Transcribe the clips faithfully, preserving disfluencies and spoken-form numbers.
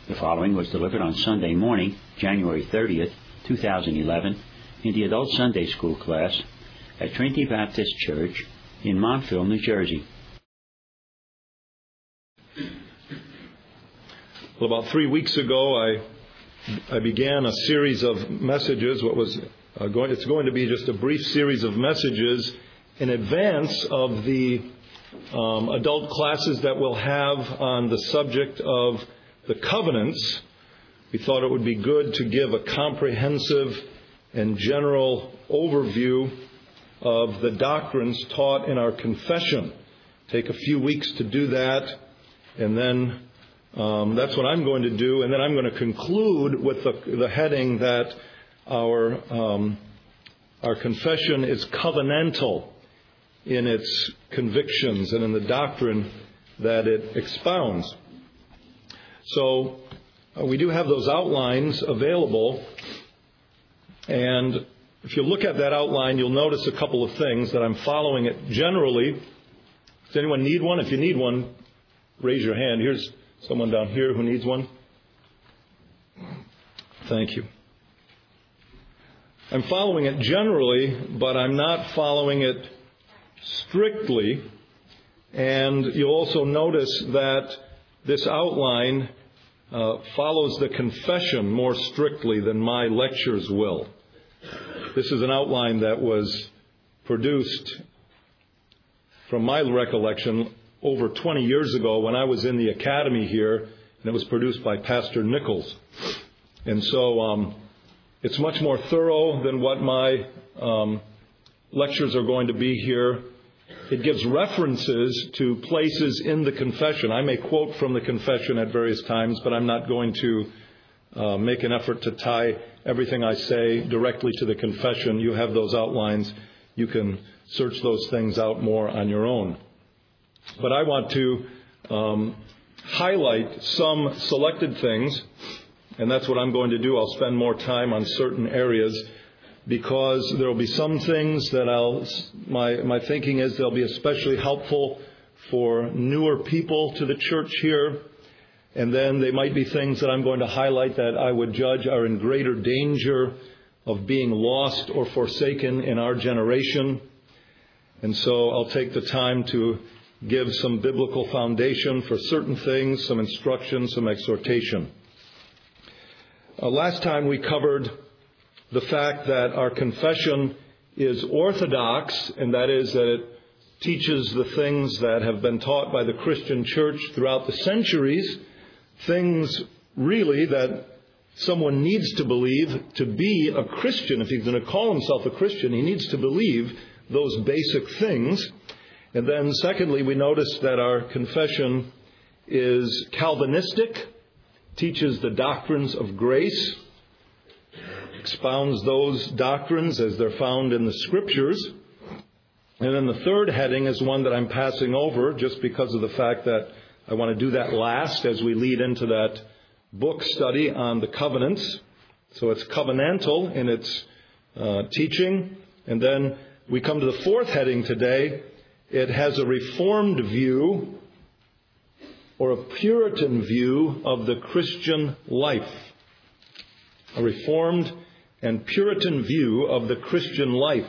The following was delivered on Sunday morning, January thirtieth, two thousand eleven, in the Adult Sunday School class at Trinity Baptist Church in Montville, New Jersey. Well, about three weeks ago, I I began a series of messages. What was uh, going? It's going to be just a brief series of messages in advance of the um, adult classes that we'll have on the subject of the covenants. We thought it would be good to give a comprehensive and general overview of the doctrines taught in our confession. Take a few weeks to do that, and then um, that's what I'm going to do. And then I'm going to conclude with the, the heading that our um, our confession is covenantal in its convictions and in the doctrine that it expounds. So uh, we do have those outlines available, and if you look at that outline, you'll notice a couple of things that I'm following it generally. Does anyone need one? If you need one, raise your hand. Here's someone down here who needs one. Thank you. I'm following it generally, but I'm not following it strictly. And you'll also notice that this outline uh, follows the confession more strictly than my lectures will. This is an outline that was produced, from my recollection, over twenty years ago when I was in the academy here, and it was produced by Pastor Nichols. And so um, it's much more thorough than what my um, lectures are going to be here. It gives references to places in the confession. I may quote from the confession at various times, but I'm not going to uh, make an effort to tie everything I say directly to the confession. You have those outlines. You can search those things out more on your own. But I want to um, highlight some selected things, and that's what I'm going to do. I'll spend more time on certain areas, because there will be some things that I'll, my, my thinking is they'll be especially helpful for newer people to the church here. And then they might be things that I'm going to highlight that I would judge are in greater danger of being lost or forsaken in our generation. And so I'll take the time to give some biblical foundation for certain things, some instruction, some exhortation. Uh, last time we covered the fact that our confession is orthodox, and that is that it teaches the things that have been taught by the Christian church throughout the centuries, things really that someone needs to believe to be a Christian. If he's going to call himself a Christian, he needs to believe those basic things. And then secondly, we notice that our confession is Calvinistic, teaches the doctrines of grace, expounds those doctrines as they're found in the Scriptures. And then the third heading is one that I'm passing over just because of the fact that I want to do that last as we lead into that book study on the covenants. So it's covenantal in its uh, teaching. And then we come to the fourth heading today. It has a Reformed view or a Puritan view of the Christian life. A Reformed and Puritan view of the Christian life.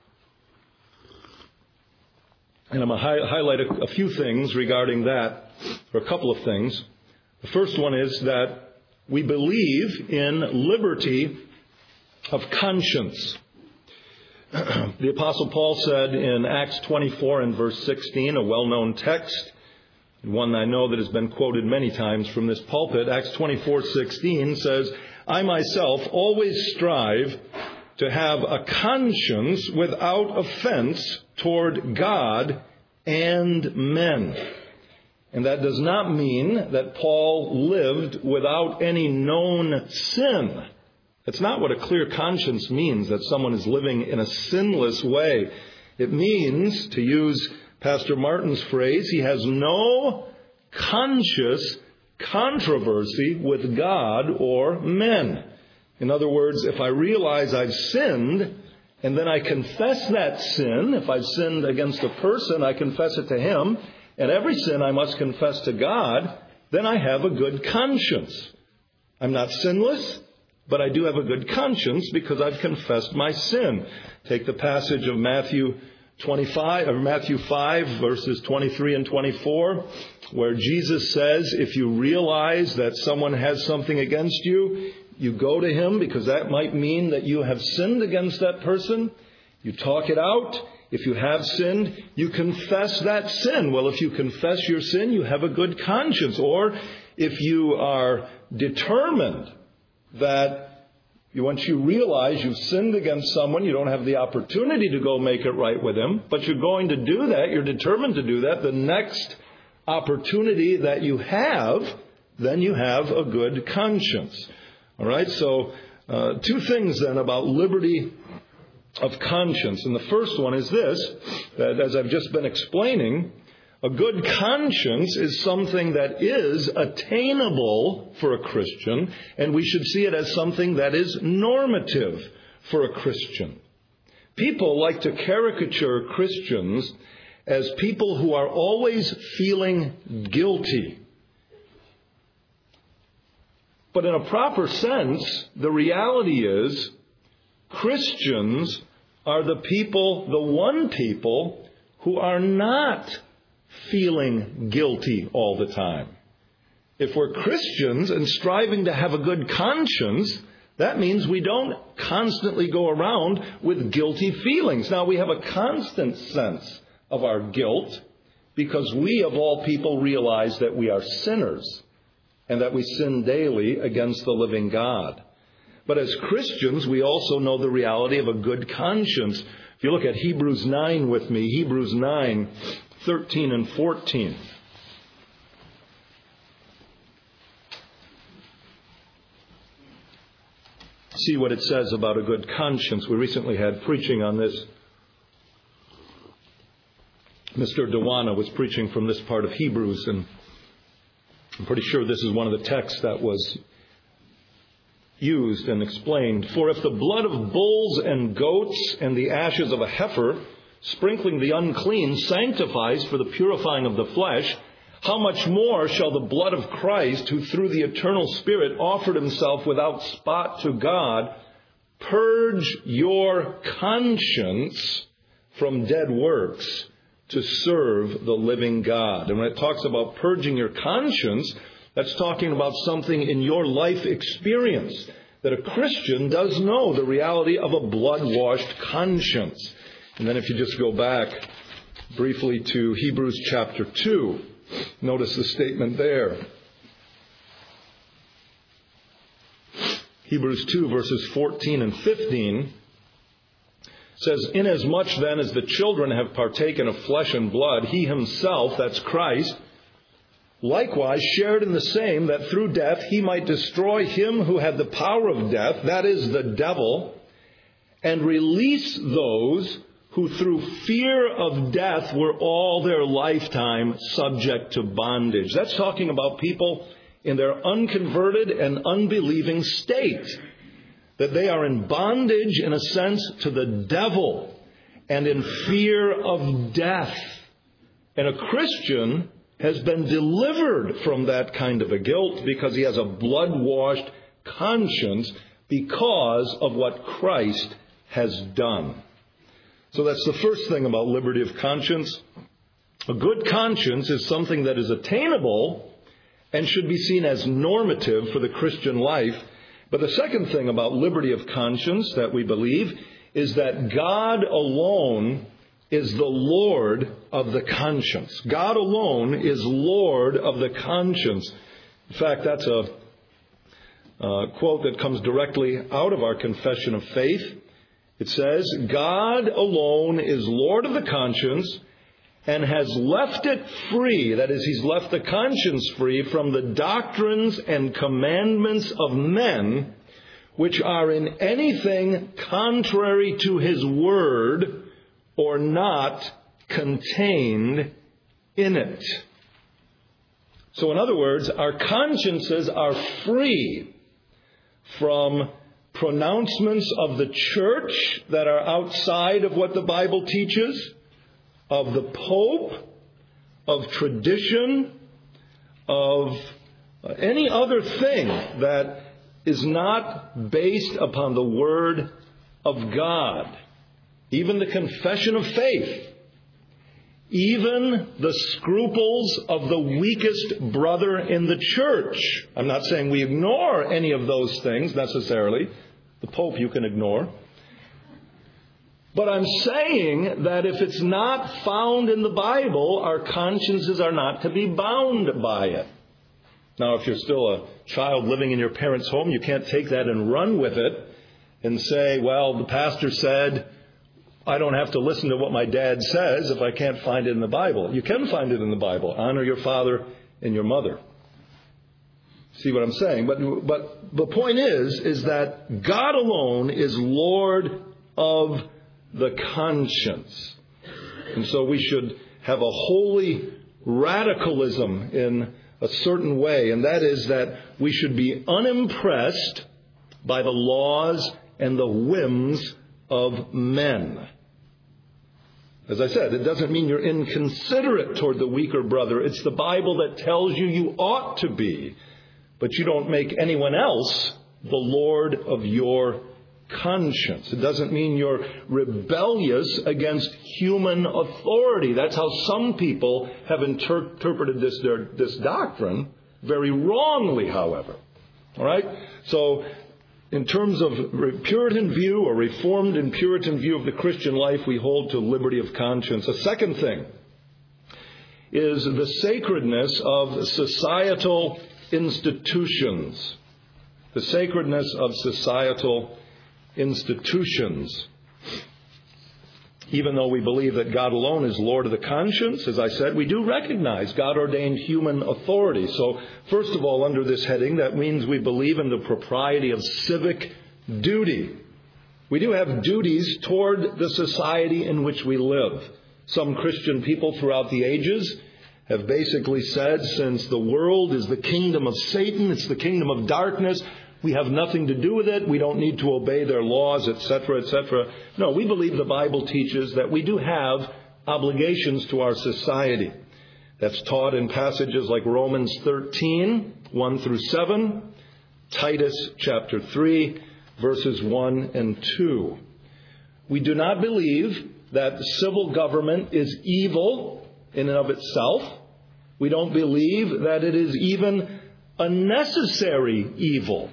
And I'm going to hi- highlight a, a few things regarding that, or a couple of things. The first one is that we believe in liberty of conscience. The Apostle Paul said in Acts twenty-four and verse sixteen, a well-known text, one I know that has been quoted many times from this pulpit. Acts twenty-four sixteen says, I myself always strive to have a conscience without offense toward God and men. And that does not mean that Paul lived without any known sin. That's not what a clear conscience means, that someone is living in a sinless way. It means, to use Pastor Martin's phrase, he has no conscious controversy with God or men. In other words, if I realize I've sinned, and then I confess that sin, if I've sinned against a person, I confess it to him, and every sin I must confess to God, then I have a good conscience. I'm not sinless, but I do have a good conscience because I've confessed my sin. Take the passage of Matthew twenty-five, or Matthew five, verses twenty-three and twenty-four, where Jesus says, if you realize that someone has something against you, you go to him because that might mean that you have sinned against that person. You talk it out. If you have sinned, you confess that sin. Well, if you confess your sin, you have a good conscience. Or if you are determined that once you realize you've sinned against someone, you don't have the opportunity to go make it right with him, but you're going to do that, you're determined to do that, the next opportunity that you have, then you have a good conscience. All right, so uh, two things then about liberty of conscience. And the first one is this, that as I've just been explaining, a good conscience is something that is attainable for a Christian, and we should see it as something that is normative for a Christian. People like to caricature Christians as people who are always feeling guilty. But in a proper sense, the reality is Christians are the people, the one people, who are not feeling guilty all the time. If we're Christians and striving to have a good conscience, that means we don't constantly go around with guilty feelings. Now, we have a constant sense of our guilt because we, of all people, realize that we are sinners and that we sin daily against the living God. But as Christians, we also know the reality of a good conscience. If you look at Hebrews nine with me, Hebrews nine, thirteen and fourteen. See what it says about a good conscience. We recently had preaching on this. Mister Dewana was preaching from this part of Hebrews, and I'm pretty sure this is one of the texts that was used and explained. For if the blood of bulls and goats and the ashes of a heifer, sprinkling the unclean, sanctifies for the purifying of the flesh, how much more shall the blood of Christ, who through the eternal Spirit offered himself without spot to God, purge your conscience from dead works to serve the living God. And when it talks about purging your conscience, that's talking about something in your life experience, that a Christian does know the reality of a blood-washed conscience. And then if you just go back briefly to Hebrews chapter two, notice the statement there. Hebrews two verses fourteen and fifteen says, inasmuch then as the children have partaken of flesh and blood, he himself, that's Christ, likewise shared in the same, that through death he might destroy him who had the power of death, that is the devil, and release those who through fear of death were all their lifetime subject to bondage. That's talking about people in their unconverted and unbelieving state, that they are in bondage, in a sense, to the devil and in fear of death. And a Christian has been delivered from that kind of a guilt because he has a blood-washed conscience because of what Christ has done. So that's the first thing about liberty of conscience. A good conscience is something that is attainable and should be seen as normative for the Christian life. But the second thing about liberty of conscience that we believe is that God alone is the Lord of the conscience. God alone is Lord of the conscience. In fact, that's a uh, quote that comes directly out of our confession of faith. It says, God alone is Lord of the conscience and has left it free. That is, he's left the conscience free from the doctrines and commandments of men, which are in anything contrary to his word or not contained in it. So in other words, our consciences are free from pronouncements of the church that are outside of what the Bible teaches, of the Pope, of tradition, of any other thing that is not based upon the Word of God. Even the confession of faith, even the scruples of the weakest brother in the church. I'm not saying we ignore any of those things necessarily. The Pope you can ignore. But I'm saying that if it's not found in the Bible, our consciences are not to be bound by it. Now, if you're still a child living in your parents' home, you can't take that and run with it and say, well, the pastor said, I don't have to listen to what my dad says if I can't find it in the Bible. You can find it in the Bible. Honor your father and your mother. See what I'm saying? But, but the point is, is that God alone is Lord of the conscience. And so we should have a holy radicalism in a certain way, and that is that we should be unimpressed by the laws and the whims of men. As I said, it doesn't mean you're inconsiderate toward the weaker brother. It's the Bible that tells you you ought to be, but you don't make anyone else the Lord of your conscience. It doesn't mean you're rebellious against human authority. That's how some people have inter- interpreted this, their, this doctrine, very wrongly, however. All right? So, in terms of Puritan view or Reformed and Puritan view of the Christian life, we hold to liberty of conscience. A second thing is the sacredness of societal institutions. The sacredness of societal institutions. Even though we believe that God alone is Lord of the conscience, as I said, we do recognize God-ordained human authority. So, first of all, under this heading, that means we believe in the propriety of civic duty. We do have duties toward the society in which we live. Some Christian people throughout the ages have basically said, since the world is the kingdom of Satan, it's the kingdom of darkness, we have nothing to do with it. We don't need to obey their laws, et cetera, et cetera. No, we believe the Bible teaches that we do have obligations to our society. That's taught in passages like Romans thirteen, one through seven, Titus chapter three, verses one and two. We do not believe that civil government is evil in and of itself. We don't believe that it is even a necessary evil.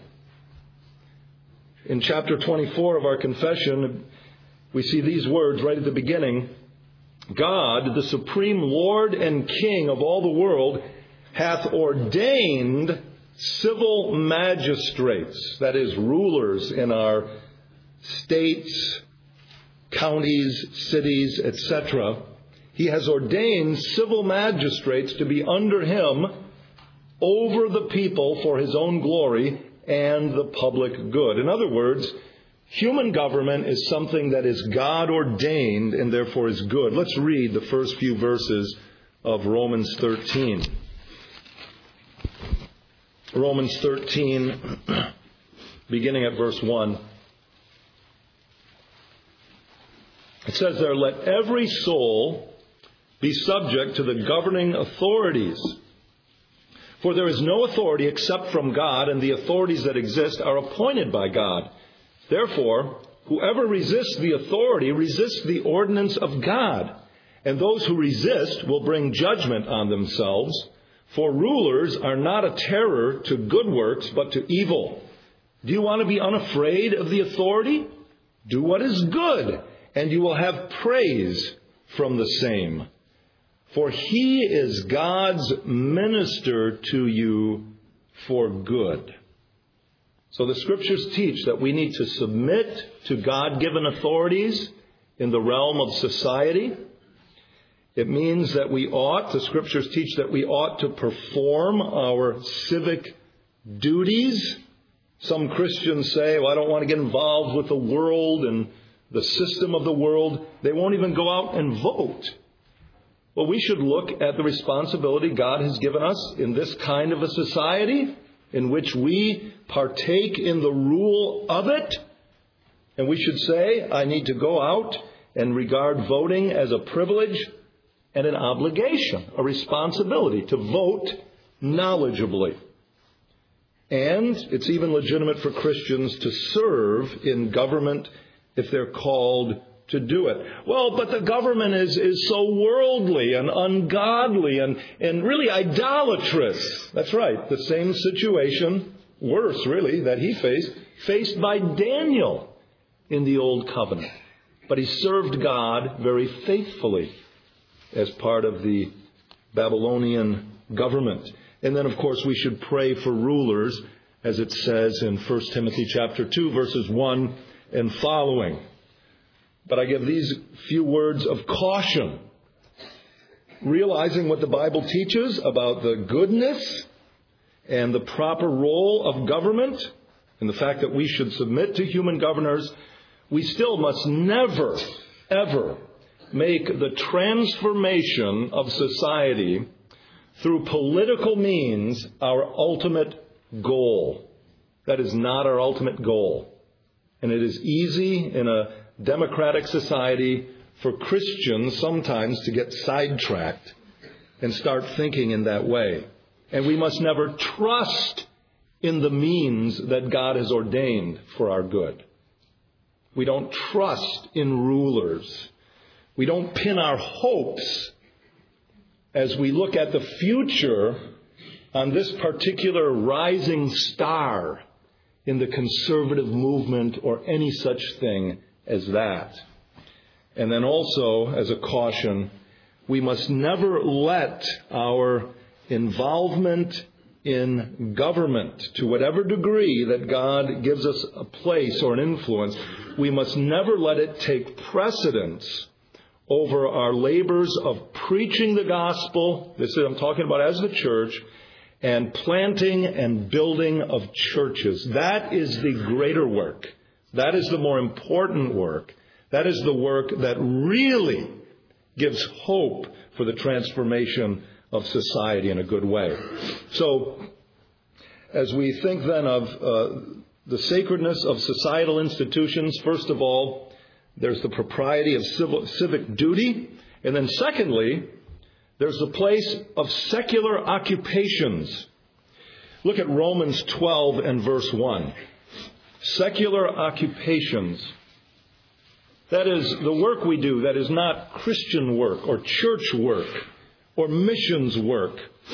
In chapter twenty-four of our confession, we see these words right at the beginning. God, the supreme Lord and King of all the world, hath ordained civil magistrates, that is, rulers in our states, counties, cities, et cetera. He has ordained civil magistrates to be under him over the people for his own glory and the public good. In other words, human government is something that is God-ordained and therefore is good. Let's read the first few verses of Romans thirteen. Romans thirteen, beginning at verse one. It says there, let every soul be subject to the governing authorities. For there is no authority except from God, and the authorities that exist are appointed by God. Therefore, whoever resists the authority resists the ordinance of God, and those who resist will bring judgment on themselves. For rulers are not a terror to good works, but to evil. Do you want to be unafraid of the authority? Do what is good, and you will have praise from the same. For he is God's minister to you for good. So the Scriptures teach that we need to submit to God-given authorities in the realm of society. It means that we ought, the Scriptures teach that we ought to perform our civic duties. Some Christians say, well, I don't want to get involved with the world and the system of the world. They won't even go out and vote. Well, we should look at the responsibility God has given us in this kind of a society in which we partake in the rule of it. And we should say, I need to go out and regard voting as a privilege and an obligation, a responsibility to vote knowledgeably. And it's even legitimate for Christians to serve in government if they're called to do it. Well, but the government is, is so worldly and ungodly and, and really idolatrous. That's right. The same situation, worse really, that he faced, faced by Daniel in the Old Covenant. But he served God very faithfully as part of the Babylonian government. And then, of course, we should pray for rulers, as it says in First Timothy chapter two, verses one and following. But I give these few words of caution, realizing what the Bible teaches about the goodness and the proper role of government and the fact that we should submit to human governors. We still must never, ever make the transformation of society through political means our ultimate goal. That is not our ultimate goal. And it is easy in a democratic society for Christians sometimes to get sidetracked and start thinking in that way. And we must never trust in the means that God has ordained for our good. We don't trust in rulers. We don't pin our hopes as we look at the future on this particular rising star in the conservative movement or any such thing as that. And then also, as a caution, we must never let our involvement in government, to whatever degree that God gives us a place or an influence, we must never let it take precedence over our labors of preaching the gospel. This is I'm talking about as the church, and planting and building of churches. That is the greater work. That is the more important work. That is the work that really gives hope for the transformation of society in a good way. So, as we think then of uh, the sacredness of societal institutions, first of all, there's the propriety of civil, civic duty. And then secondly, there's the place of secular occupations. Look at Romans twelve and verse one. Secular occupations. That is the work we do that is not Christian work or church work or missions work.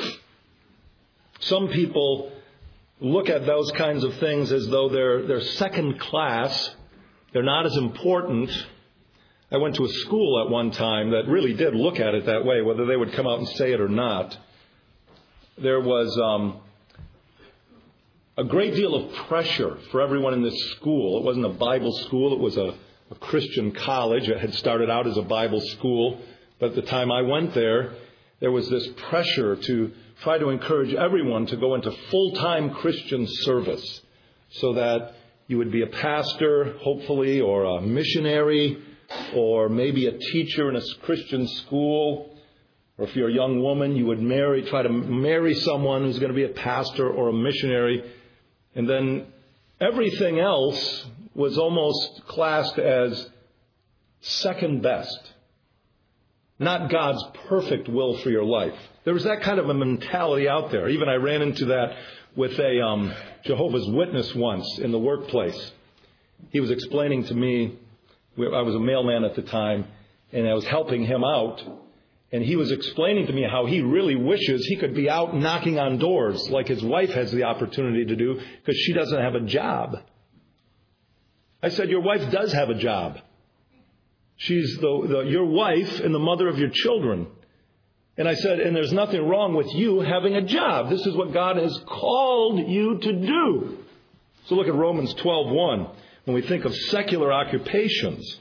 Some people look at those kinds of things as though they're, they're second class. They're not as important. I went to a school at one time that really did look at it that way, whether they would come out and say it or not. There was um, a great deal of pressure for everyone in this school. It wasn't a Bible school. It was a, a Christian college. It had started out as a Bible school. But at the time I went there, there was this pressure to try to encourage everyone to go into full-time Christian service so that you would be a pastor, hopefully, or a missionary, or maybe a teacher in a Christian school. Or if you're a young woman, you would marry, try to marry someone who's going to be a pastor or a missionary. And then everything else was almost classed as second best. Not God's perfect will for your life. There was that kind of a mentality out there. Even I ran into that with a um, Jehovah's Witness once in the workplace. He was explaining to me, I was a mailman at the time, and I was helping him out. And he was explaining to me how he really wishes he could be out knocking on doors like his wife has the opportunity to do because she doesn't have a job. I said, your wife does have a job. She's the, the, your wife and the mother of your children. And I said, and there's nothing wrong with you having a job. This is what God has called you to do. So look at Romans twelve one. When we think of secular occupations,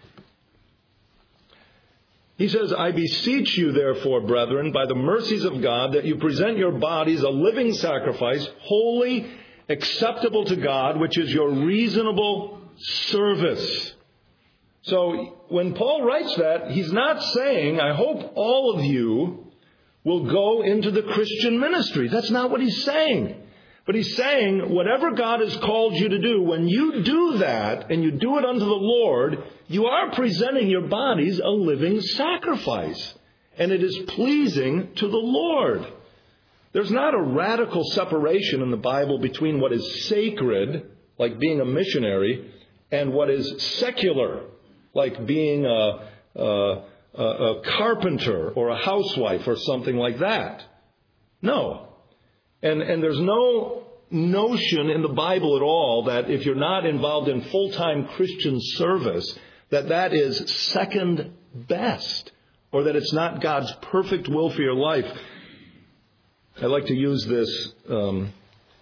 he says, I beseech you, therefore, brethren, by the mercies of God, that you present your bodies a living sacrifice, holy, acceptable to God, which is your reasonable service. So when Paul writes that, he's not saying, I hope all of you will go into the Christian ministry. That's not what he's saying. But he's saying, whatever God has called you to do, when you do that and you do it unto the Lord, you are presenting your bodies a living sacrifice. And it is pleasing to the Lord. There's not a radical separation in the Bible between what is sacred, like being a missionary, and what is secular, like being a, a, a, a carpenter or a housewife or something like that. No. And, and there's no notion in the Bible at all that if you're not involved in full-time Christian service, that that is second best, or that it's not God's perfect will for your life. I like to use this um,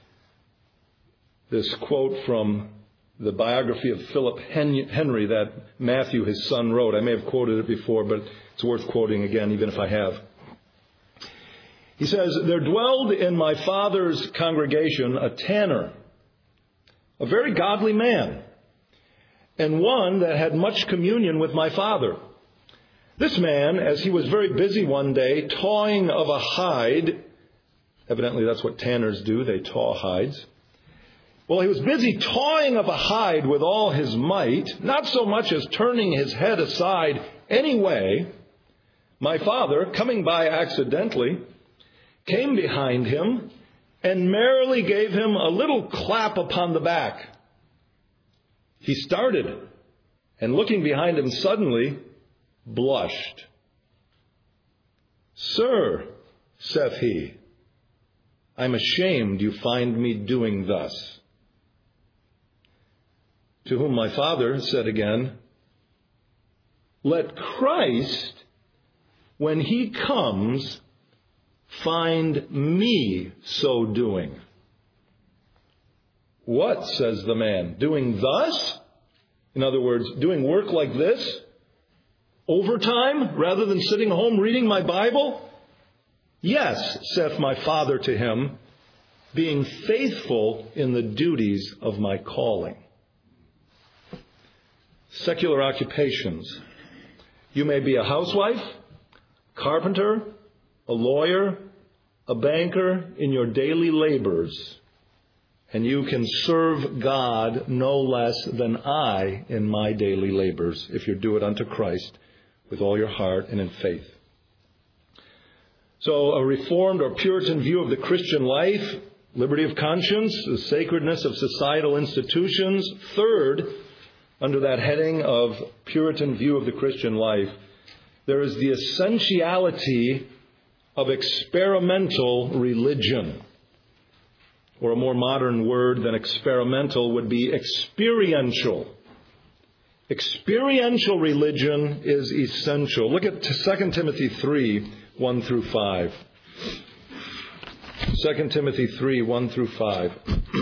this quote from the biography of Philip Henry that Matthew, his son, wrote. I may have quoted it before, but it's worth quoting again, even if I have. He says, "There dwelled in my father's congregation a tanner, a very godly man, and one that had much communion with my father. This man, as he was very busy one day, tawing of a hide," evidently that's what tanners do, they taw hides. "Well, he was busy tawing of a hide with all his might, not so much as turning his head aside any way. My father, coming by accidentally, came behind him and merrily gave him a little clap upon the back. He started, and looking behind him suddenly, blushed. 'Sir,' saith he, 'I'm ashamed you find me doing thus.' To whom my father said again, 'Let Christ, when he comes, find me so doing.' 'What,' says the man, 'doing thus?' In other words, doing work like this? Overtime, rather than sitting home reading my Bible? 'Yes,' saith my father to him, 'being faithful in the duties of my calling.'" Secular occupations. You may be a housewife, carpenter, a lawyer, a banker in your daily labors, and you can serve God no less than I in my daily labors if you do it unto Christ with all your heart and in faith. So a Reformed or Puritan view of the Christian life, liberty of conscience, the sacredness of societal institutions. Third, under that heading of Puritan view of the Christian life, there is the essentiality of experimental religion. Or a more modern word than experimental would be experiential. Experiential religion is essential. Look at Second Timothy three, one through five. Second Timothy three, one through five.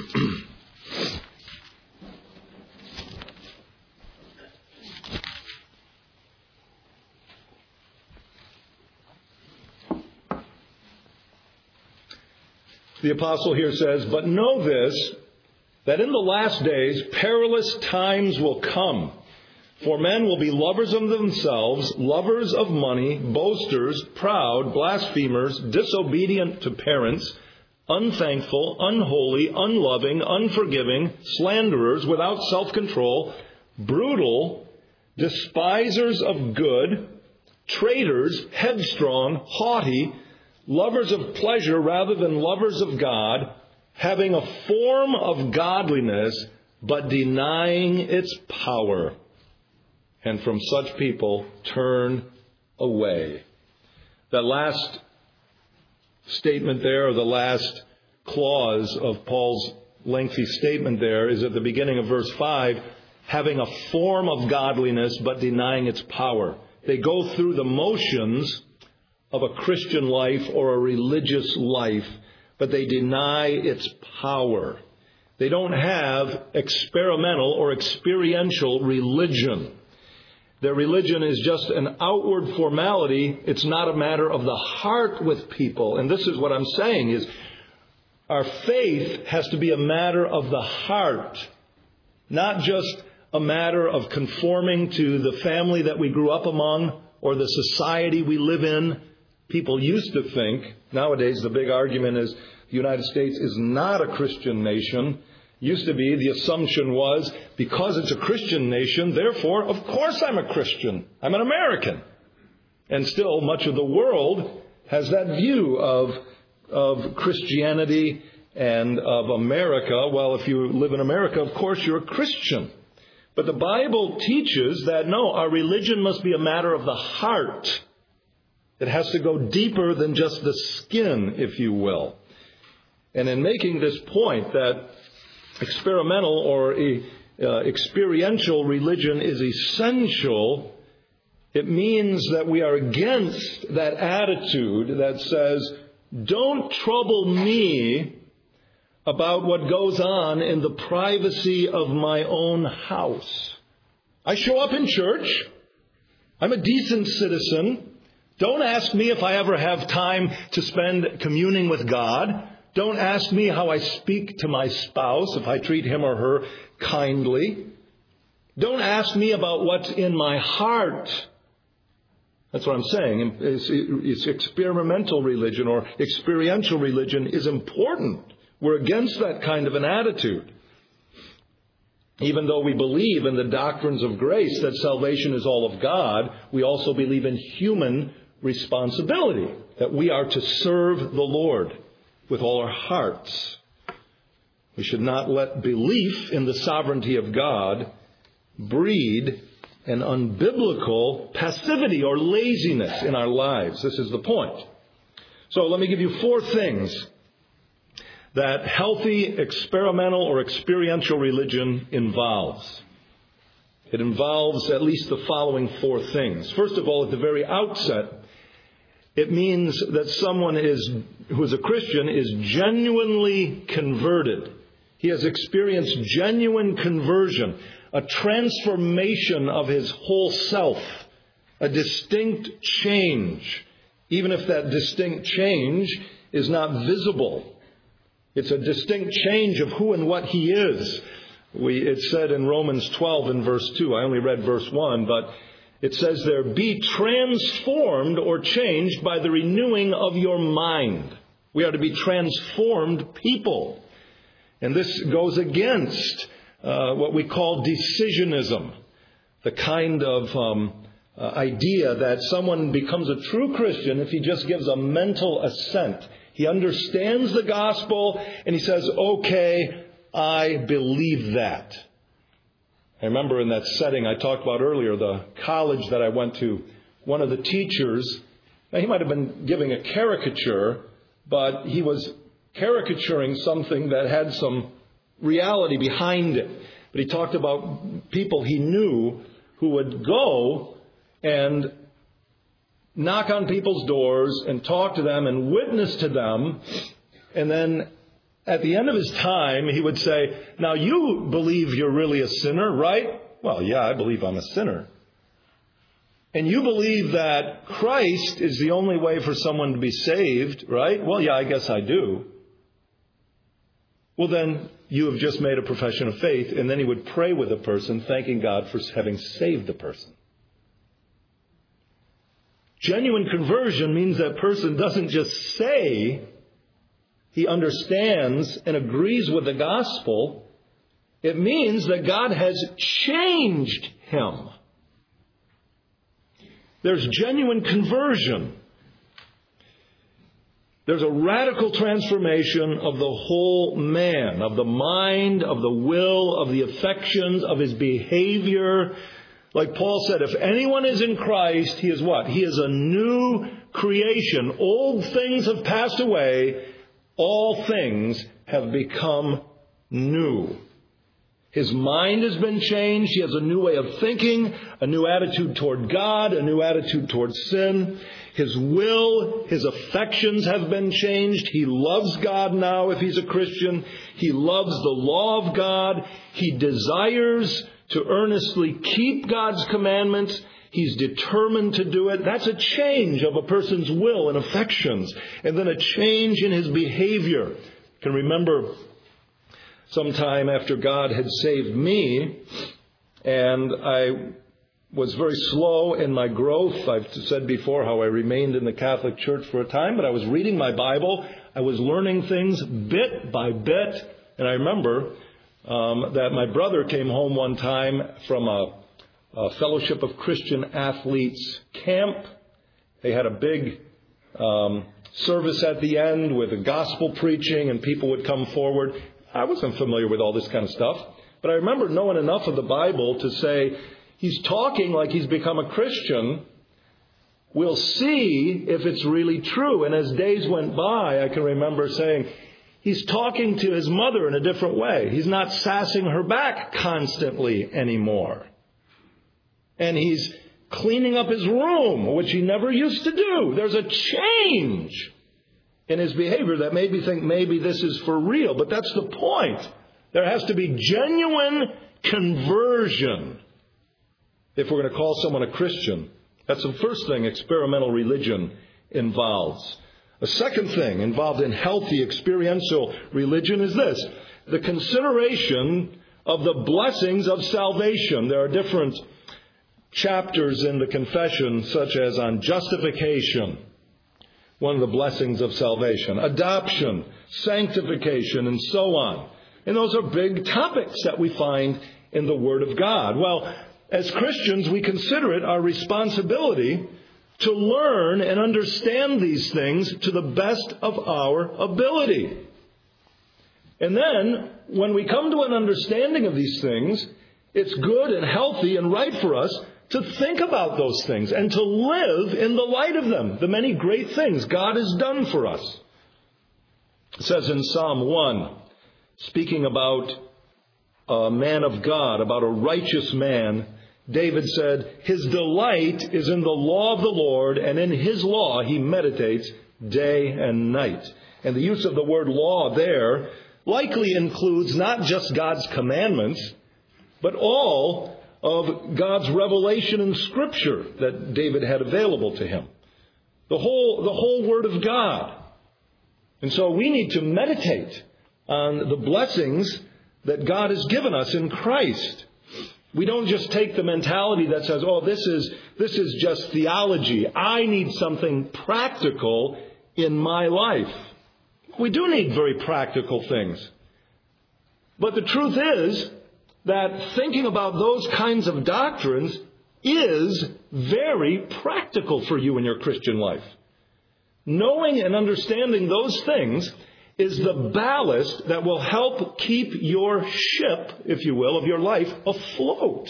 The apostle here says, "But know this, that in the last days perilous times will come. For men will be lovers of themselves, lovers of money, boasters, proud, blasphemers, disobedient to parents, unthankful, unholy, unloving, unforgiving, slanderers, without self-control, brutal, despisers of good, traitors, headstrong, haughty, lovers of pleasure rather than lovers of God, having a form of godliness, but denying its power. And from such people turn away." That last statement there, or the last clause of Paul's lengthy statement there, is at the beginning of verse five, having a form of godliness, but denying its power. They go through the motions of a Christian life or a religious life, but they deny its power. They don't have experimental or experiential religion. Their religion is just an outward formality. It's not a matter of the heart with people. And this is what I'm saying is our faith has to be a matter of the heart, not just a matter of conforming to the family that we grew up among or the society we live in. People used to think, nowadays the big argument is the United States is not a Christian nation. Used to be, the assumption was, because it's a Christian nation, therefore, of course I'm a Christian. I'm an American. And still, much of the world has that view of of Christianity and of America. Well, if you live in America, of course you're a Christian. But the Bible teaches that, no, our religion must be a matter of the heart. It has to go deeper than just the skin, if you will. And in making this point that experimental or uh, experiential religion is essential, it means that we are against that attitude that says, don't trouble me about what goes on in the privacy of my own house. I show up in church. I'm a decent citizen. Don't ask me if I ever have time to spend communing with God. Don't ask me how I speak to my spouse, if I treat him or her kindly. Don't ask me about what's in my heart. That's what I'm saying. It's, it's experimental religion or experiential religion is important. We're against that kind of an attitude. Even though we believe in the doctrines of grace, that salvation is all of God, we also believe in human responsibility, that we are to serve the Lord with all our hearts. We should not let belief in the sovereignty of God breed an unbiblical passivity or laziness in our lives. This is the point. So let me give you four things that healthy experimental or experiential religion involves. It involves at least the following four things. First of all, at the very outset, it means that someone is who is a Christian is genuinely converted. He has experienced genuine conversion, a transformation of his whole self, a distinct change, even if that distinct change is not visible. It's a distinct change of who and what he is. We, it said in Romans twelve in verse two, I only read verse one, but it says there, be transformed or changed by the renewing of your mind. We are to be transformed people. And this goes against uh, what we call decisionism, the kind of um, uh, idea that someone becomes a true Christian if he just gives a mental assent. He understands the gospel and he says, okay, I believe that. I remember in that setting I talked about earlier, the college that I went to, one of the teachers, now he might have been giving a caricature, but he was caricaturing something that had some reality behind it. But he talked about people he knew who would go and knock on people's doors and talk to them and witness to them. And then at the end of his time, he would say, now you believe you're really a sinner, right? Well, yeah, I believe I'm a sinner. And you believe that Christ is the only way for someone to be saved, right? Well, yeah, I guess I do. Well, then you have just made a profession of faith. And then he would pray with the person, thanking God for having saved the person. Genuine conversion means that person doesn't just say he understands and agrees with the gospel. It means that God has changed him. There's genuine conversion. There's a radical transformation of the whole man, of the mind, of the will, of the affections, of his behavior. Like Paul said, if anyone is in Christ, he is what? He is a new creation. Old things have passed away. All things have become new. His mind has been changed. He has a new way of thinking, a new attitude toward God, a new attitude toward sin. His will, his affections have been changed. He loves God now if he's a Christian. He loves the law of God. He desires to earnestly keep God's commandments. He's determined to do it. That's a change of a person's will and affections. And then a change in his behavior. I can remember sometime after God had saved me, and I was very slow in my growth. I've said before how I remained in the Catholic Church for a time, but I was reading my Bible. I was learning things bit by bit. And I remember um, that my brother came home one time from a, a Fellowship of Christian Athletes camp. They had a big um, service at the end with a gospel preaching and people would come forward. I wasn't familiar with all this kind of stuff. But I remember knowing enough of the Bible to say, he's talking like he's become a Christian. We'll see if it's really true. And as days went by, I can remember saying, he's talking to his mother in a different way. He's not sassing her back constantly anymore. And he's cleaning up his room, which he never used to do. There's a change in his behavior that made me think maybe this is for real. But that's the point. There has to be genuine conversion if we're going to call someone a Christian. That's the first thing experimental religion involves. A second thing involved in healthy experiential religion is this: the consideration of the blessings of salvation. There are different chapters in the confession, such as on justification, one of the blessings of salvation, adoption, sanctification, and so on. And those are big topics that we find in the Word of God. Well, as Christians, we consider it our responsibility to learn and understand these things to the best of our ability. And then, when we come to an understanding of these things, it's good and healthy and right for us to think about those things and to live in the light of them, the many great things God has done for us. It says in Psalm one, speaking about a man of God, about a righteous man, David said, his delight is in the law of the Lord, and in his law he meditates day and night. And the use of the word law there likely includes not just God's commandments, but all of God's revelation in Scripture that David had available to him. The whole, the whole Word of God. And so we need to meditate on the blessings that God has given us in Christ. We don't just take the mentality that says, oh, this is, this is just theology. I need something practical in my life. We do need very practical things. But the truth is that thinking about those kinds of doctrines is very practical for you in your Christian life. Knowing and understanding those things is the ballast that will help keep your ship, if you will, of your life afloat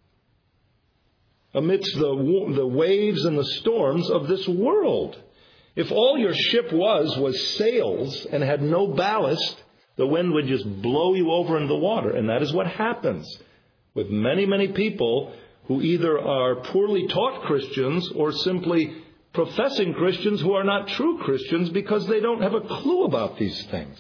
amidst the, the waves and the storms of this world. If all your ship was was sails and had no ballast, the wind would just blow you over in the water. And that is what happens with many, many people who either are poorly taught Christians or simply professing Christians who are not true Christians because they don't have a clue about these things.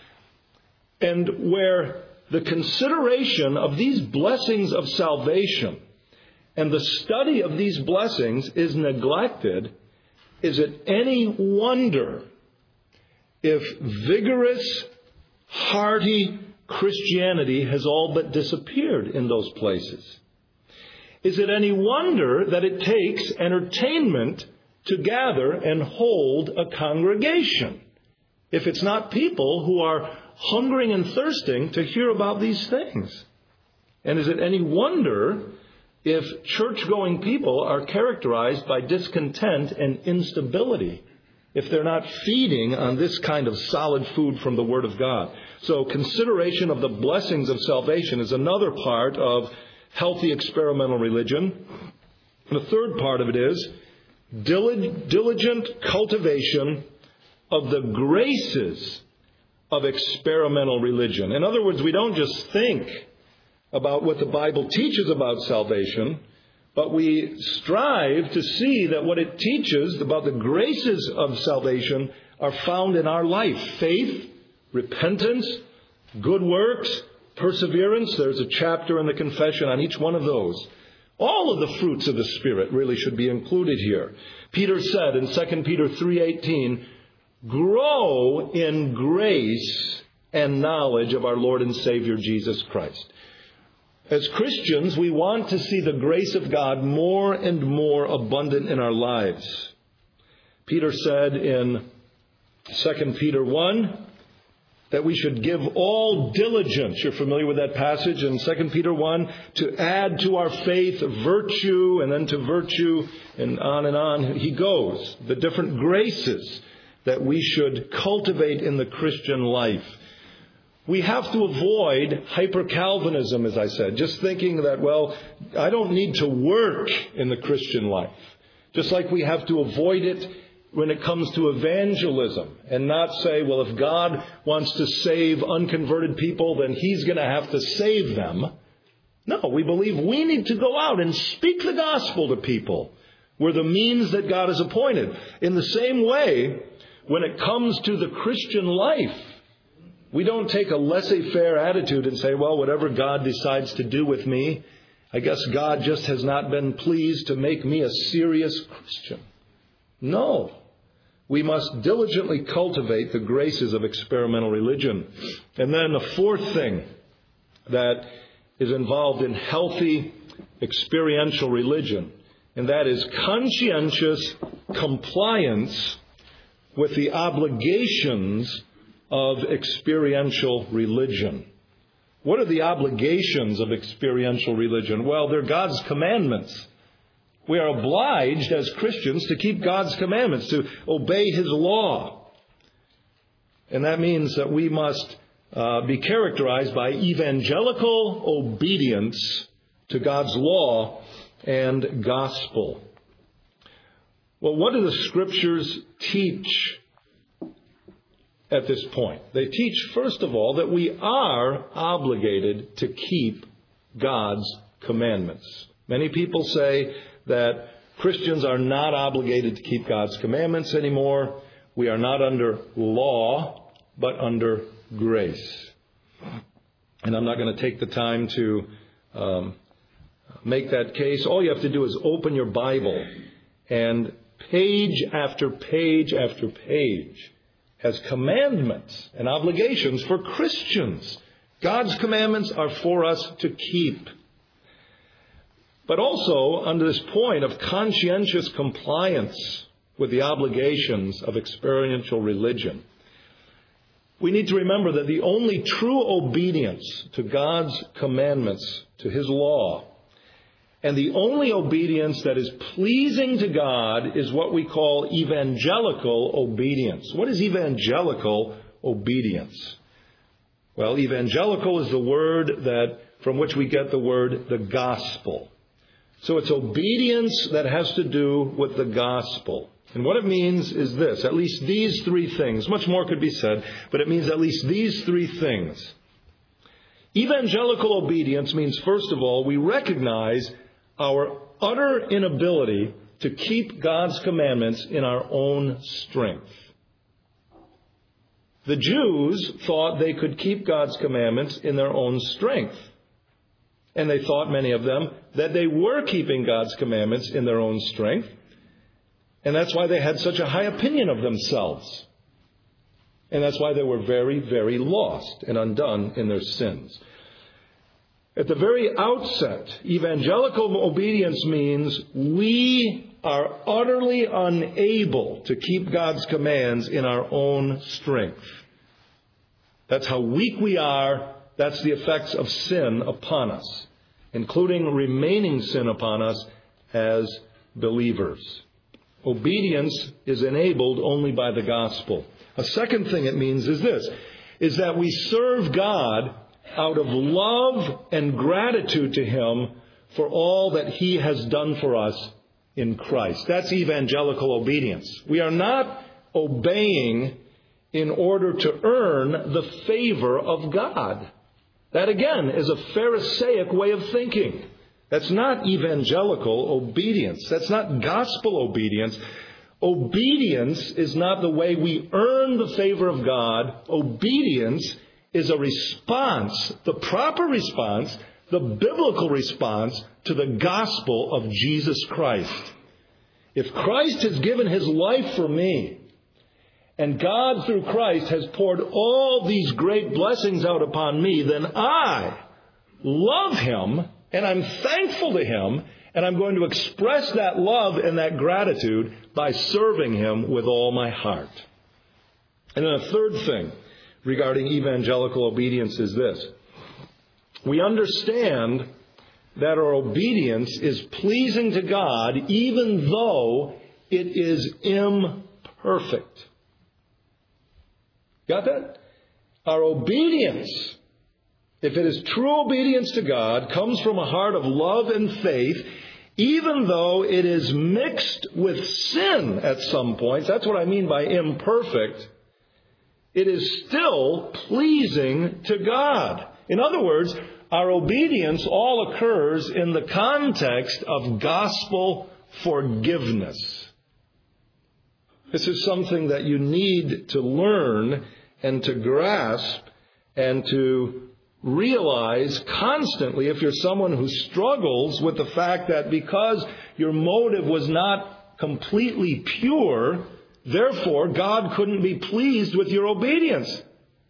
And where the consideration of these blessings of salvation and the study of these blessings is neglected, is it any wonder if vigorous, hearty Christianity has all but disappeared in those places? Is it any wonder that it takes entertainment to gather and hold a congregation, if it's not people who are hungering and thirsting to hear about these things? And is it any wonder if church-going people are characterized by discontent and instability, if they're not feeding on this kind of solid food from the Word of God? So consideration of the blessings of salvation is another part of healthy experimental religion. And the third part of it is diligent cultivation of the graces of experimental religion. In other words, we don't just think about what the Bible teaches about salvation, but we strive to see that what it teaches about the graces of salvation are found in our life. Faith, repentance, good works, perseverance. There's a chapter in the confession on each one of those. All of the fruits of the Spirit really should be included here. Peter said in Second Peter three eighteen, grow in grace and knowledge of our Lord and Savior Jesus Christ. As Christians, we want to see the grace of God more and more abundant in our lives. Peter said in Second Peter one that we should give all diligence. You're familiar with that passage in Second Peter one, to add to our faith virtue, and then to virtue, and on and on he goes. The different graces that we should cultivate in the Christian life. We have to avoid hyper-Calvinism, as I said, just thinking that, well, I don't need to work in the Christian life. Just like we have to avoid it when it comes to evangelism and not say, well, if God wants to save unconverted people, then He's going to have to save them. No, we believe we need to go out and speak the gospel to people. We're the means that God has appointed. In the same way, when it comes to the Christian life, we don't take a laissez-faire attitude and say, well, whatever God decides to do with me, I guess God just has not been pleased to make me a serious Christian. No. We must diligently cultivate the graces of experimental religion. And then the fourth thing that is involved in healthy experiential religion, and that is conscientious compliance with the obligations of experiential religion. What are the obligations of experiential religion? Well, they're God's commandments. We are obliged as Christians to keep God's commandments, to obey His law. And that means that we must uh, be characterized by evangelical obedience to God's law and gospel. Well, what do the Scriptures teach at this point? They teach, first of all, that we are obligated to keep God's commandments. Many people say that Christians are not obligated to keep God's commandments anymore. We are not under law, but under grace. And I'm not going to take the time to um, make that case. All you have to do is open your Bible, and page after page after page has commandments and obligations for Christians. God's commandments are for us to keep. But also, under this point of conscientious compliance with the obligations of experiential religion, we need to remember that the only true obedience to God's commandments, to His law, and the only obedience that is pleasing to God is what we call evangelical obedience. What is evangelical obedience? Well, evangelical is the word that from which we get the word the gospel. So it's obedience that has to do with the gospel. And what it means is this, at least these three things. Much more could be said, but it means at least these three things. Evangelical obedience means, first of all, we recognize our utter inability to keep God's commandments in our own strength. The Jews thought they could keep God's commandments in their own strength. And they thought, many of them, that they were keeping God's commandments in their own strength. And that's why they had such a high opinion of themselves. And that's why they were very, very lost and undone in their sins. At the very outset, evangelical obedience means we are utterly unable to keep God's commands in our own strength. That's how weak we are. That's the effects of sin upon us, including remaining sin upon us as believers. Obedience is enabled only by the gospel. A second thing it means is this, is that we serve God out of love and gratitude to Him for all that He has done for us in Christ. That's evangelical obedience. We are not obeying in order to earn the favor of God. That, again, is a Pharisaic way of thinking. That's not evangelical obedience. That's not gospel obedience. Obedience is not the way we earn the favor of God. Obedience is a response, the proper response, the biblical response to the gospel of Jesus Christ. If Christ has given His life for me, and God through Christ has poured all these great blessings out upon me, then I love Him and I'm thankful to Him, and I'm going to express that love and that gratitude by serving Him with all my heart. And then a third thing regarding evangelical obedience is this. We understand that our obedience is pleasing to God even though it is imperfect. Got that? Our obedience, if it is true obedience to God, comes from a heart of love and faith, even though it is mixed with sin at some points. That's what I mean by imperfect. It is still pleasing to God. In other words, our obedience all occurs in the context of gospel forgiveness. This is something that you need to learn and to grasp and to realize constantly if you're someone who struggles with the fact that because your motive was not completely pure, therefore God couldn't be pleased with your obedience.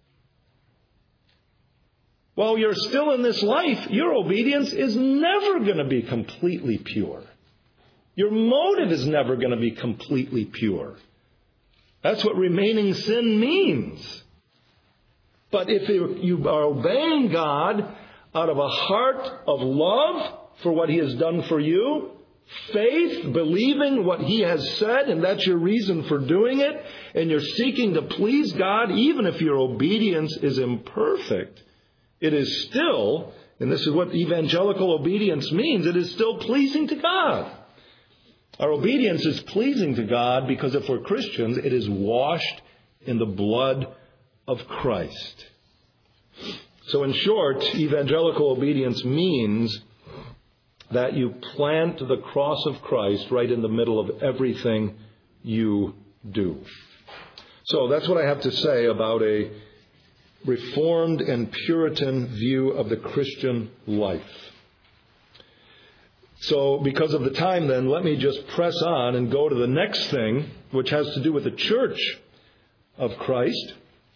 While you're still in this life, your obedience is never going to be completely pure. Your motive is never going to be completely pure. That's what remaining sin means. But if you are obeying God out of a heart of love for what He has done for you, faith, believing what He has said, and that's your reason for doing it, and you're seeking to please God, even if your obedience is imperfect, it is still, and this is what evangelical obedience means, it is still pleasing to God. Our obedience is pleasing to God because if we're Christians, it is washed in the blood of Christ. So in short, evangelical obedience means that you plant the cross of Christ right in the middle of everything you do. So that's what I have to say about a Reformed and Puritan view of the Christian life. So because of the time then, let me just press on and go to the next thing, which has to do with the church of Christ.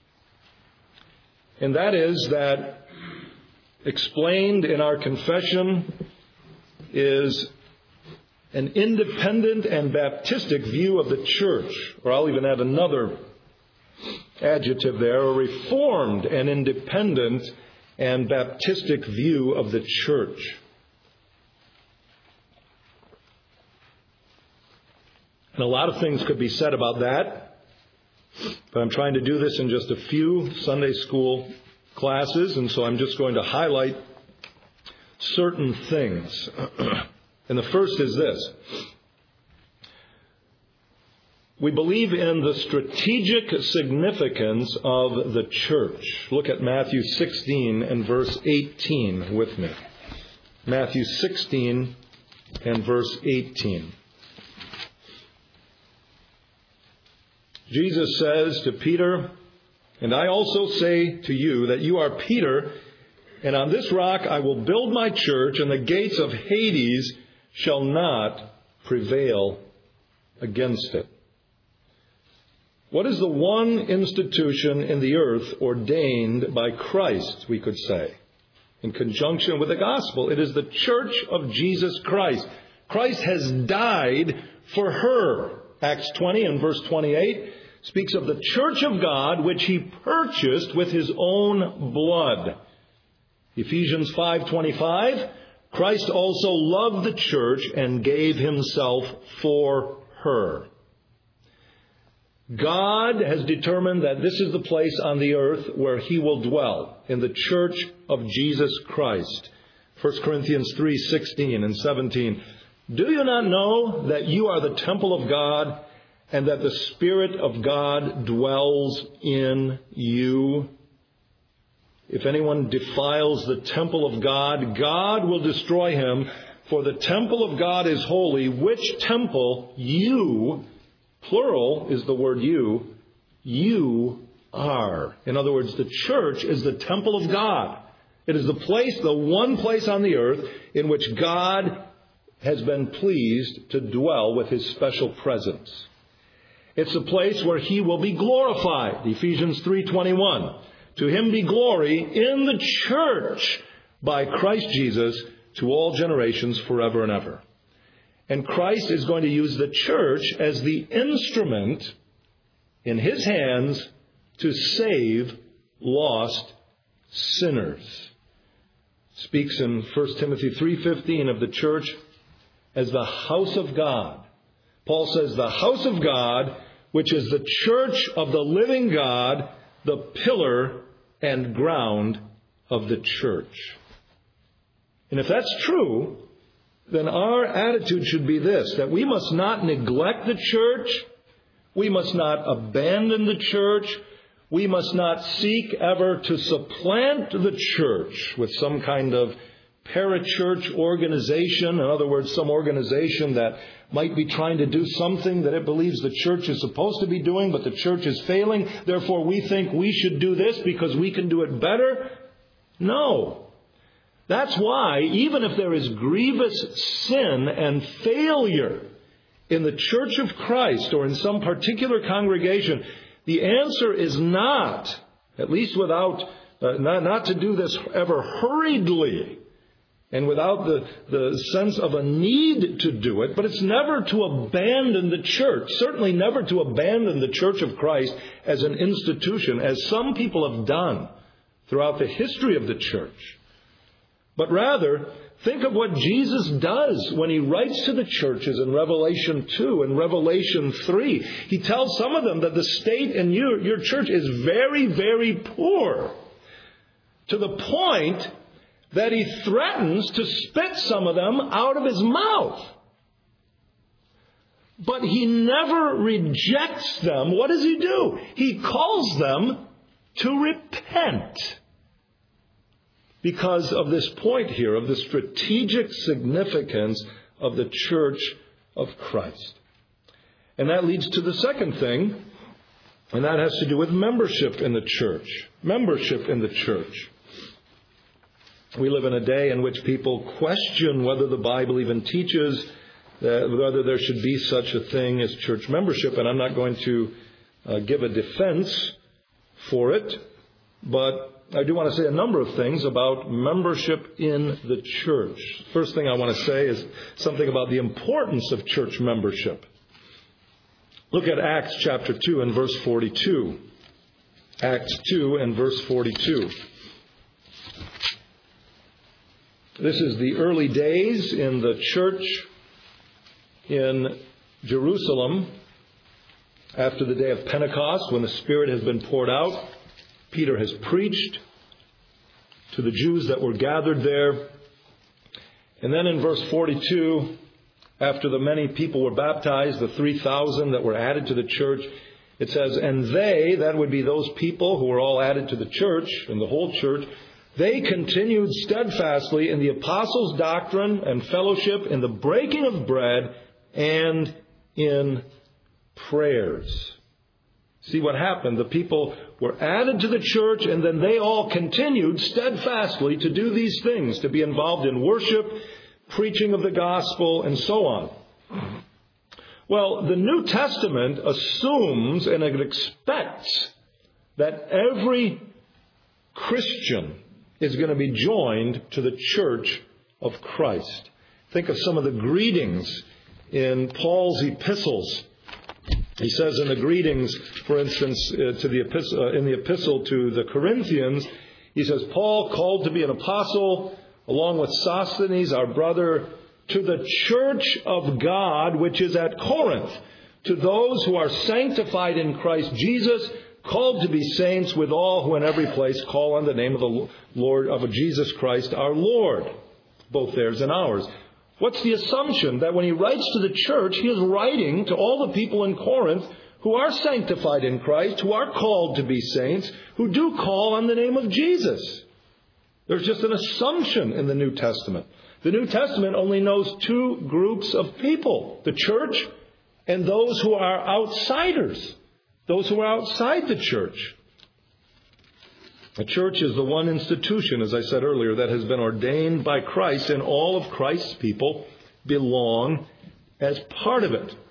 And that is that explained in our confession is an independent and Baptistic view of the church. Or I'll even add another adjective there, a Reformed and independent and Baptistic view of the church. And a lot of things could be said about that, but I'm trying to do this in just a few Sunday school classes, and so I'm just going to highlight certain things. And the first is this. We believe in the strategic significance of the church. Look at Matthew sixteen and verse eighteen with me. Matthew sixteen and verse eighteen. Jesus says to Peter, "And I also say to you that you are Peter, and on this rock I will build my church, and the gates of Hades shall not prevail against it." What is the one institution in the earth ordained by Christ, we could say, in conjunction with the gospel? It is the church of Jesus Christ. Christ has died for her. Acts twenty and verse twenty-eight speaks of the church of God, which He purchased with His own blood. Ephesians five twenty-five, Christ also loved the church and gave Himself for her. God has determined that this is the place on the earth where He will dwell, in the church of Jesus Christ. First Corinthians three sixteen and seventeen. Do you not know that you are the temple of God, and that the Spirit of God dwells in you? If anyone defiles the temple of God, God will destroy him, for the temple of God is holy, which temple you, plural is the word you, you are. In other words, the church is the temple of God. It is the place, the one place on the earth in which God has been pleased to dwell with His special presence. It's a place where He will be glorified. Ephesians three twenty-one. To Him be glory in the church by Christ Jesus to all generations forever and ever. And Christ is going to use the church as the instrument in His hands to save lost sinners. Speaks in First Timothy three fifteen of the church as the house of God. Paul says the house of God, which is the church of the living God, the pillar and ground of the church. And if that's true, then our attitude should be this, that we must not neglect the church, we must not abandon the church, we must not seek ever to supplant the church with some kind of parachurch organization. In other words, some organization that might be trying to do something that it believes the church is supposed to be doing, but the church is failing. Therefore, we think we should do this because we can do it better. No. That's why, even if there is grievous sin and failure in the Church of Christ or in some particular congregation, the answer is not, at least without, uh, not, not to do this ever hurriedly and without the, the sense of a need to do it, but it's never to abandon the church, certainly never to abandon the Church of Christ as an institution, as some people have done throughout the history of the church. But rather, think of what Jesus does when he writes to the churches in Revelation two and Revelation three. He tells some of them that the state in your, your church is very, very poor, to the point that he threatens to spit some of them out of his mouth. But he never rejects them. What does he do? He calls them to repent. Because of this point here, of the strategic significance of the Church of Christ. And that leads to the second thing, and that has to do with membership in the church. Membership in the church. We live in a day in which people question whether the Bible even teaches that, whether there should be such a thing as church membership. And I'm not going to uh, give a defense for it, but I do want to say a number of things about membership in the church. First thing I want to say is something about the importance of church membership. Look at Acts chapter two and verse forty-two. Acts two and verse forty-two. This is the early days in the church in Jerusalem after the day of Pentecost, when the Spirit has been poured out. Peter has preached to the Jews that were gathered there. And then in verse forty-two, after the many people were baptized, the three thousand that were added to the church, it says, and they, that would be those people who were all added to the church, and the whole church, they continued steadfastly in the apostles' doctrine and fellowship, in the breaking of bread, and in prayers. See what happened? The people were added to the church, and then they all continued steadfastly to do these things, to be involved in worship, preaching of the gospel, and so on. Well, the New Testament assumes and it expects that every Christian is going to be joined to the church of Christ. Think of some of the greetings in Paul's epistles. He says in the greetings, for instance, uh, to the epistle, uh, in the epistle to the Corinthians, he says, Paul, called to be an apostle, along with Sosthenes, our brother, to the church of God, which is at Corinth, to those who are sanctified in Christ Jesus, called to be saints, with all who in every place call on the name of the Lord, of Jesus Christ, our Lord, both theirs and ours. What's the assumption? That when he writes to the church, he is writing to all the people in Corinth who are sanctified in Christ, who are called to be saints, who do call on the name of Jesus. There's just an assumption in the New Testament. The New Testament only knows two groups of people, the church and those who are outsiders, those who are outside the church. The church is the one institution, as I said earlier, that has been ordained by Christ, and all of Christ's people belong as part of it.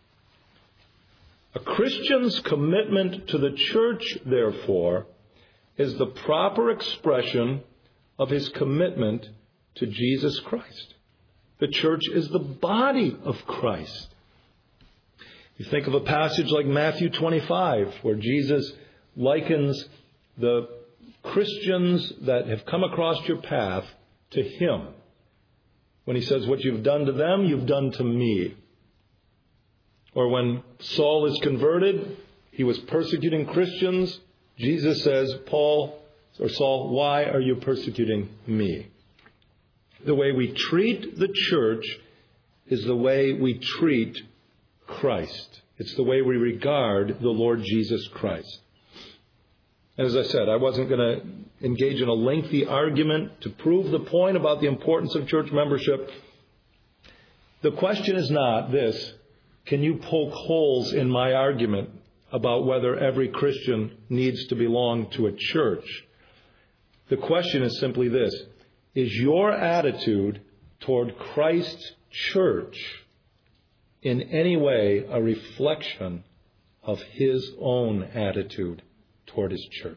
A Christian's commitment to the church, therefore, is the proper expression of his commitment to Jesus Christ. The church is the body of Christ. You think of a passage like Matthew twenty-five, where Jesus likens the Christians that have come across your path to him. When he says, what you've done to them, you've done to me. Or when Saul is converted, he was persecuting Christians, Jesus says, Paul or Saul, why are you persecuting me? The way we treat the church is the way we treat Christ. It's the way we regard the Lord Jesus Christ. And as I said, I wasn't going to engage in a lengthy argument to prove the point about the importance of church membership. The question is not this: can you poke holes in my argument about whether every Christian needs to belong to a church? The question is simply this: is your attitude toward Christ's church in any way a reflection of His own attitude toward His church?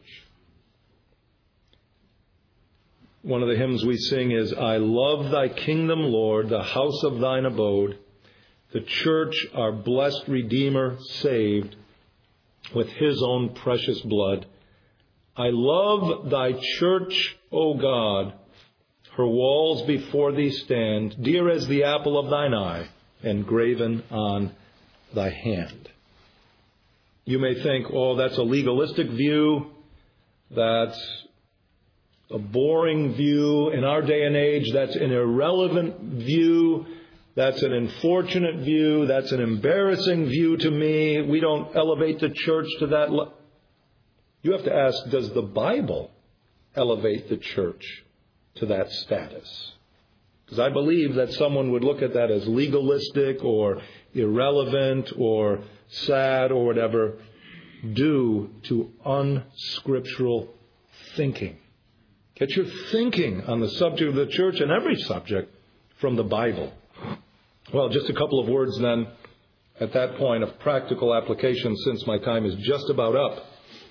One of the hymns we sing is, I love thy kingdom, Lord, the house of thine abode, the church, our blessed Redeemer, saved with His own precious blood. I love thy church, O God. Her walls before thee stand, dear as the apple of thine eye, engraven on thy hand. You may think, oh, that's a legalistic view. That's a boring view. In our day and age, that's an irrelevant view. That's an unfortunate view. That's an embarrassing view to me. We don't elevate the church to that level. You have to ask, does the Bible elevate the church to that status? Because I believe that someone would look at that as legalistic or irrelevant or sad or whatever, due to unscriptural thinking. Get your thinking on the subject of the church and every subject from the Bible. Well, just a couple of words then at that point of practical application, since my time is just about up.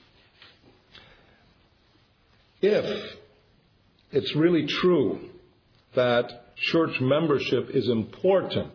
If it's really true that church membership is important,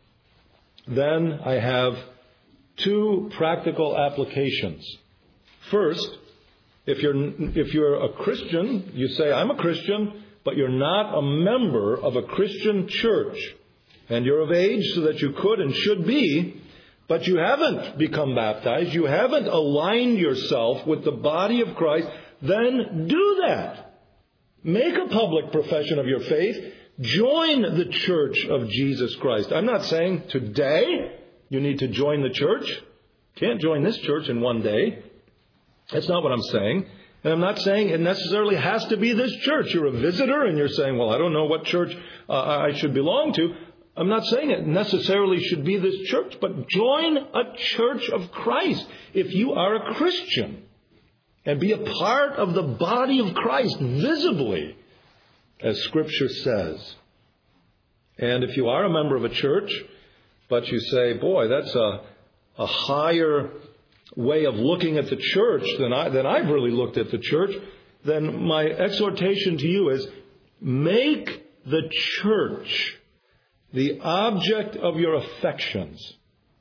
then I have two practical applications. First, if you're if you're a Christian, you say, I'm a Christian, but you're not a member of a Christian church, and you're of age so that you could and should be, but you haven't become baptized, you haven't aligned yourself with the body of Christ, then do that. Make a public profession of your faith. Join the church of Jesus Christ. I'm not saying today you need to join the church. Can't join this church in one day. That's not what I'm saying. And I'm not saying it necessarily has to be this church. You're a visitor and you're saying, well, I don't know what church uh, I should belong to. I'm not saying it necessarily should be this church, but join a church of Christ if you are a Christian. And be a part of the body of Christ visibly, as Scripture says. And if you are a member of a church, but you say, boy, that's a, a higher way of looking at the church than, I, than I've really looked at the church, then my exhortation to you is, make the church the object of your affections.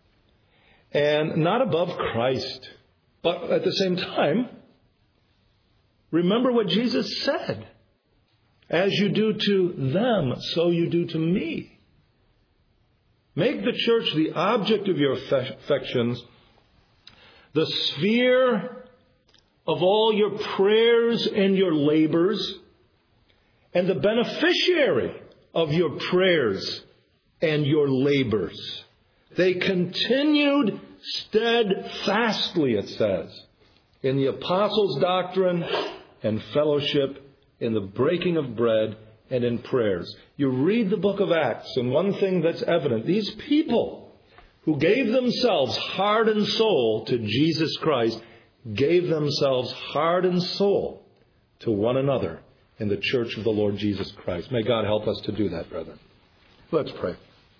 And not above Christ. But at the same time, remember what Jesus said. As you do to them, so you do to me. Make the church the object of your affections, the sphere of all your prayers and your labors, and the beneficiary of your prayers and your labors. They continued steadfastly, it says, in the apostles' doctrine and fellowship, in the breaking of bread, and in prayers. You read the book of Acts, and one thing that's evident, these people who gave themselves heart and soul to Jesus Christ, gave themselves heart and soul to one another in the church of the Lord Jesus Christ. May God help us to do that, brethren. Let's pray.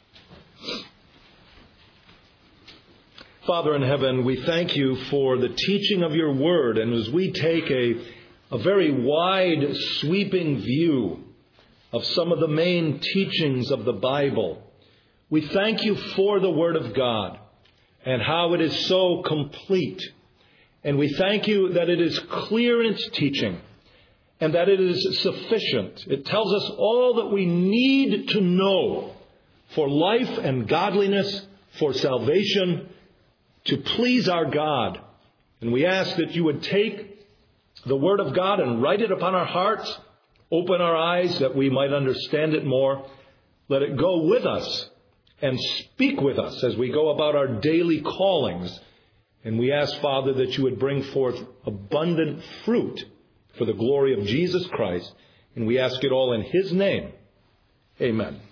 Father in heaven, we thank you for the teaching of your word. And as we take a, a very wide, sweeping view of some of the main teachings of the Bible, we thank you for the word of God and how it is so complete. And we thank you that it is clear in its teaching and that it is sufficient. It tells us all that we need to know for life and godliness, for salvation, to please our God. And we ask that you would take the Word of God and write it upon our hearts. Open our eyes that we might understand it more. Let it go with us and speak with us as we go about our daily callings. And we ask, Father, that you would bring forth abundant fruit for the glory of Jesus Christ. And we ask it all in his name. Amen.